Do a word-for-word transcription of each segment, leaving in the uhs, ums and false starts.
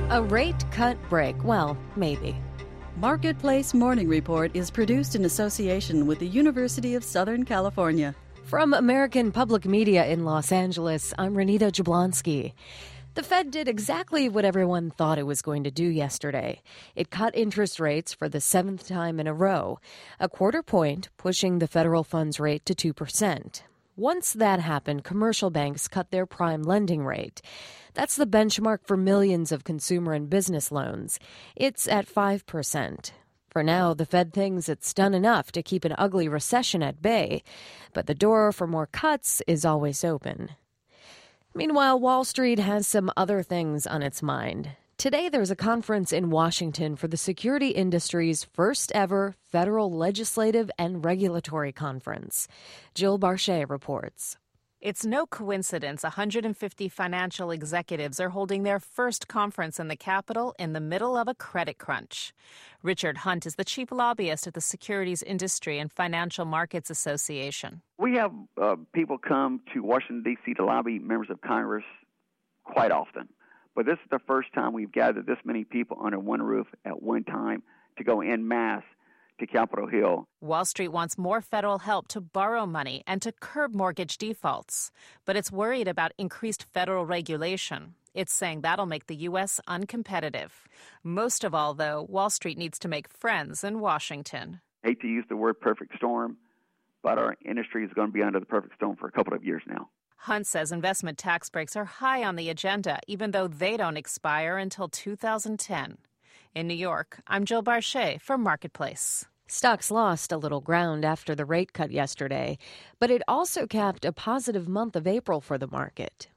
A rate cut break. Well, maybe. Marketplace Morning Report is produced in association with the University of Southern California. From American Public Media in Los Angeles, I'm Renita Jablonski. The Fed did exactly what everyone thought it was going to do yesterday. It cut interest rates for the seventh time in a row, a quarter point, pushing the federal funds rate to two percent. Once that happened, commercial banks cut their prime lending rate. That's the benchmark for millions of consumer and business loans. It's at five percent. For now, the Fed thinks it's done enough to keep an ugly recession at bay, but the door for more cuts is always open. Meanwhile, Wall Street has some other things on its mind. Today, there's a conference in Washington for the security industry's first ever federal legislative and regulatory conference. Jill Barchet reports. It's no coincidence one hundred fifty financial executives are holding their first conference in the Capitol in the middle of a credit crunch. Richard Hunt is the chief lobbyist at the Securities Industry and Financial Markets Association. We have uh, people come to Washington, D C to lobby members of Congress quite often. But this is the first time we've gathered this many people under one roof at one time to go en masse to Capitol Hill. Wall Street wants more federal help to borrow money and to curb mortgage defaults. But it's worried about increased federal regulation. It's saying that'll make the U S uncompetitive. Most of all, though, Wall Street needs to make friends in Washington. I hate to use the word perfect storm, but our industry is going to be under the perfect storm for a couple of years now. Hunt says investment tax breaks are high on the agenda, even though they don't expire until two thousand ten. In New York, I'm Jill Barchet for Marketplace. Stocks lost a little ground after the rate cut yesterday, but it also capped a positive month of April for the market.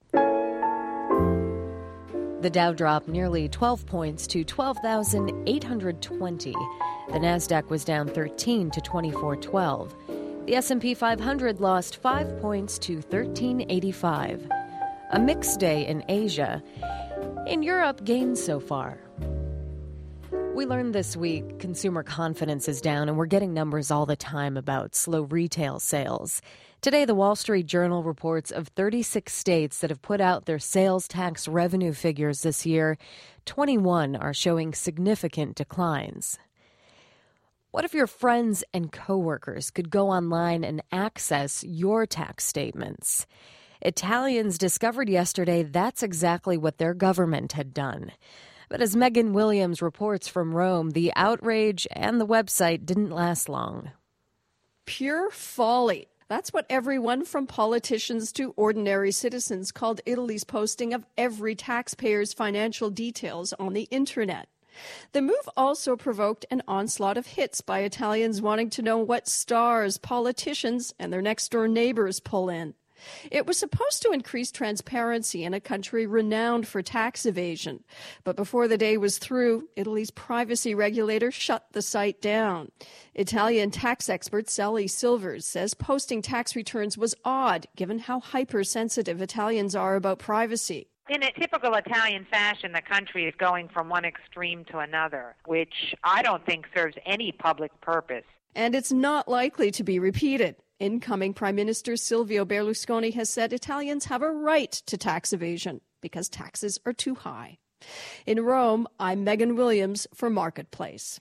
The Dow dropped nearly twelve points to twelve thousand eight hundred twenty. The Nasdaq was down thirteen to twenty-four twelve. The S and P five hundred lost five points to thirteen eighty-five. A mixed day in Asia. In Europe, gains so far. We learned this week consumer confidence is down, and we're getting numbers all the time about slow retail sales. Today, the Wall Street Journal reports of thirty-six states that have put out their sales tax revenue figures this year. twenty-one are showing significant declines. What if your friends and coworkers could go online and access your tax statements? Italians discovered yesterday that's exactly what their government had done. But as Megan Williams reports from Rome, the outrage and the website didn't last long. Pure folly. That's what everyone from politicians to ordinary citizens called Italy's posting of every taxpayer's financial details on the internet. The move also provoked an onslaught of hits by Italians wanting to know what stars politicians and their next-door neighbors pull in. It was supposed to increase transparency in a country renowned for tax evasion. But before the day was through, Italy's privacy regulator shut the site down. Italian tax expert Sally Silvers says posting tax returns was odd, given how hypersensitive Italians are about privacy. In a typical Italian fashion, the country is going from one extreme to another, which I don't think serves any public purpose. And it's not likely to be repeated. Incoming Prime Minister Silvio Berlusconi has said Italians have a right to tax evasion because taxes are too high. In Rome, I'm Megan Williams for Marketplace.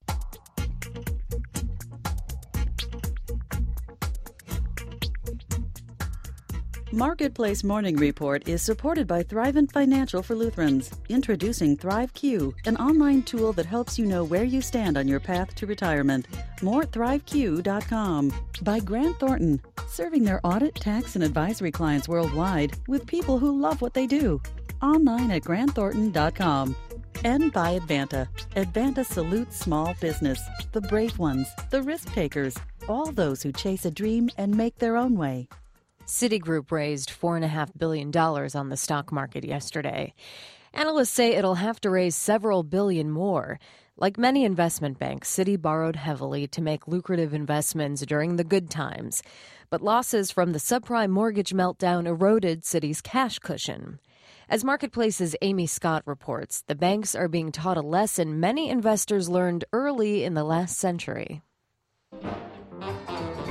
Marketplace Morning Report is supported by Thrivent Financial for Lutherans. Introducing ThriveQ, an online tool that helps you know where you stand on your path to retirement. More at thrive q dot com. By Grant Thornton, serving their audit, tax, and advisory clients worldwide with people who love what they do. Online at grant thornton dot com. And by Advanta. Advanta salutes small business, the brave ones, the risk takers, all those who chase a dream and make their own way. Citigroup raised four point five billion dollars on the stock market yesterday. Analysts say it'll have to raise several billion more. Like many investment banks, Citi borrowed heavily to make lucrative investments during the good times. But losses from the subprime mortgage meltdown eroded Citi's cash cushion. As Marketplace's Amy Scott reports, the banks are being taught a lesson many investors learned early in the last century.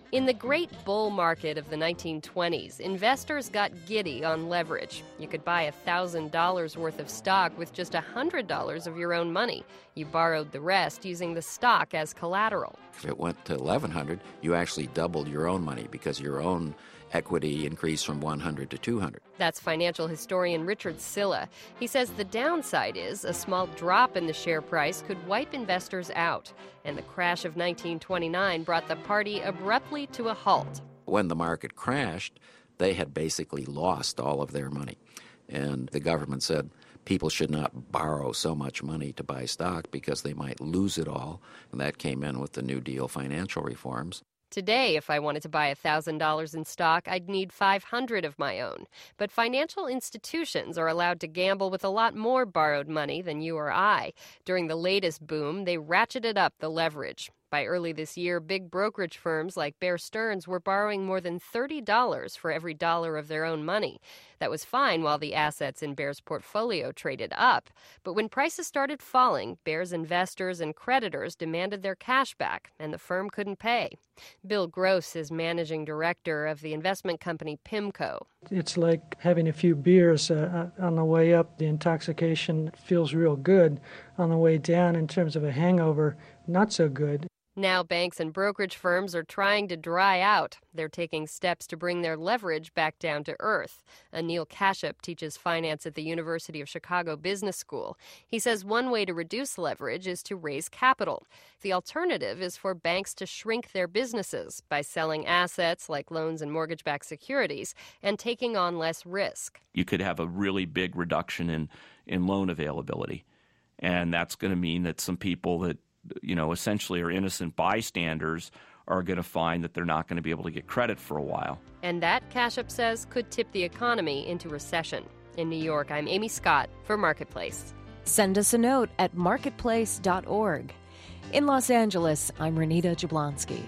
In the great bull market of the nineteen twenties, investors got giddy on leverage. You could buy one thousand dollars worth of stock with just one hundred dollars of your own money. You borrowed the rest using the stock as collateral. If it went to eleven hundred dollars, you actually doubled your own money because your own equity increased from one hundred to two hundred. That's financial historian Richard Silla. He says the downside is a small drop in the share price could wipe investors out. And the crash of nineteen twenty-nine brought the party abruptly to a halt. When the market crashed, they had basically lost all of their money. And the government said people should not borrow so much money to buy stock because they might lose it all. And that came in with the New Deal financial reforms. Today, if I wanted to buy one thousand dollars in stock, I'd need five hundred dollars of my own. But financial institutions are allowed to gamble with a lot more borrowed money than you or I. During the latest boom, they ratcheted up the leverage. By early this year, big brokerage firms like Bear Stearns were borrowing more than thirty dollars for every dollar of their own money. That was fine while the assets in Bear's portfolio traded up. But when prices started falling, Bear's investors and creditors demanded their cash back, and the firm couldn't pay. Bill Gross is managing director of the investment company PIMCO. It's like having a few beers uh, on the way up. The intoxication feels real good. On the way down, in terms of a hangover, not so good. Now banks and brokerage firms are trying to dry out. They're taking steps to bring their leverage back down to earth. Anil Kashyap teaches finance at the University of Chicago Business School. He says one way to reduce leverage is to raise capital. The alternative is for banks to shrink their businesses by selling assets like loans and mortgage-backed securities and taking on less risk. You could have a really big reduction in, in loan availability. And that's going to mean that some people that, you know, essentially are innocent bystanders are going to find that they're not going to be able to get credit for a while. And that, Kashyap says, could tip the economy into recession. In New York, I'm Amy Scott for Marketplace. Send us a note at marketplace dot org. In Los Angeles, I'm Renita Jablonski.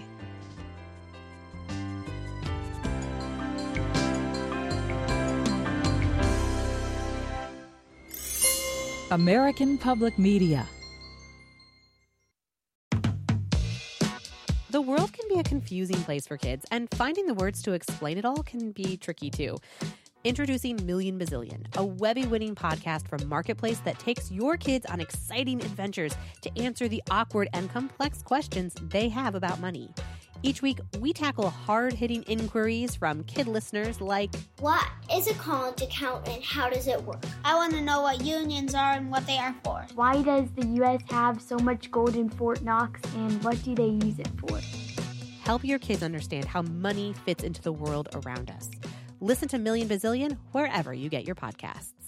American Public Media. The world can be a confusing place for kids, and finding the words to explain it all can be tricky too. Introducing Million Bazillion, a Webby-winning podcast from Marketplace that takes your kids on exciting adventures to answer the awkward and complex questions they have about money. Each week, we tackle hard-hitting inquiries from kid listeners like, what is a college account and how does it work? I want to know what unions are and what they are for. Why does the U S have so much gold in Fort Knox and what do they use it for? Help your kids understand how money fits into the world around us. Listen to Million Bazillion wherever you get your podcasts.